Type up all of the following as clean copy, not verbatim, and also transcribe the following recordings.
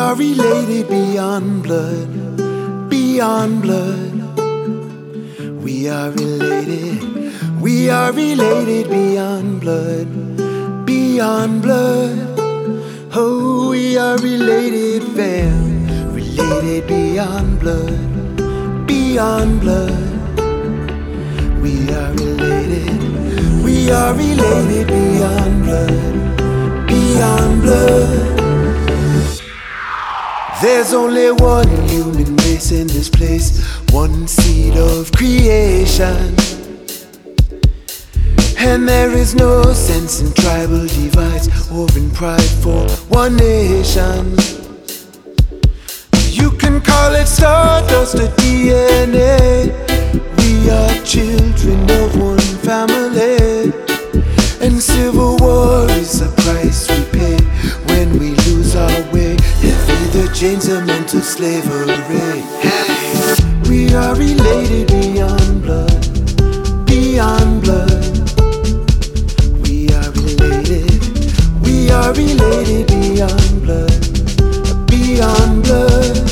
are related beyond blood, beyond blood. We are related beyond blood, beyond blood. Oh, we are related, fam, related beyond blood, beyond blood. We are related beyond blood, beyond blood. There's only one human race in this place, one seed of creation. And there is no sense in tribal divides or in pride for one nation. You can call it stardust or DNA. We are children of one family, and civil war is the price we pay when we lose our way. Heavy the chains of mental slavery. We are related beyond blood, beyond blood. We are related beyond blood, beyond blood.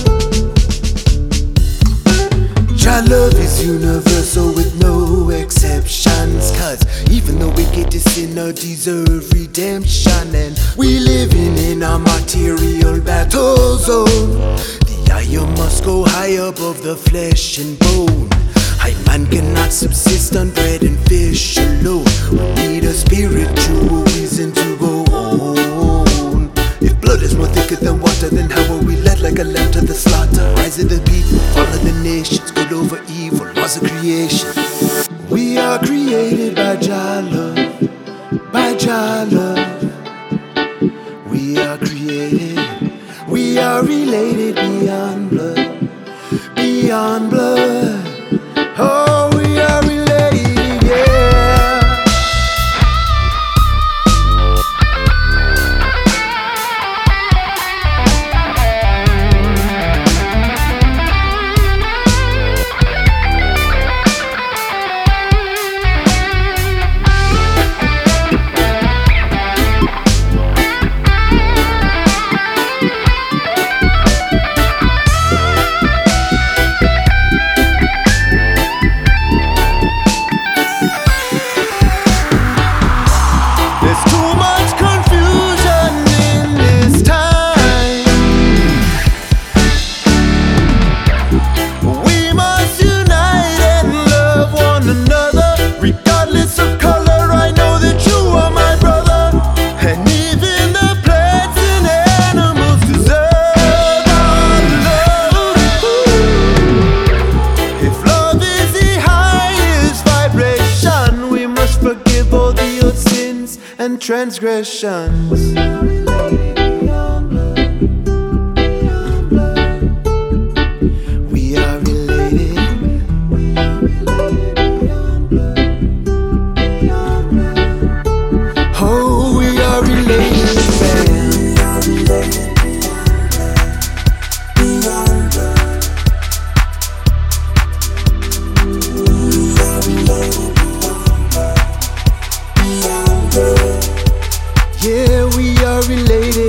Jah love is universal with no exceptions, 'cause even the wickedest sinner deserve redemption. And we living in a material battle zone. The iron must go high above the flesh and bone. High man cannot subsist on bread and fish alone. We need a spiritual reason to go on. If blood is more thicker than water, then how are we led like a lamb to the slaughter? Rise of the people, fall of the nations, good over evil, laws of creation. We are created by Jah love, by Jah love. We are related beyond blood, beyond blood. Oh, we are related, yeah. Regardless of color, I know that you are my brother. And even the plants and animals deserve our love. If love is the highest vibration, we must forgive all the old sins and transgressions. We are related. Oh, we are related, fam. Yeah, we are related.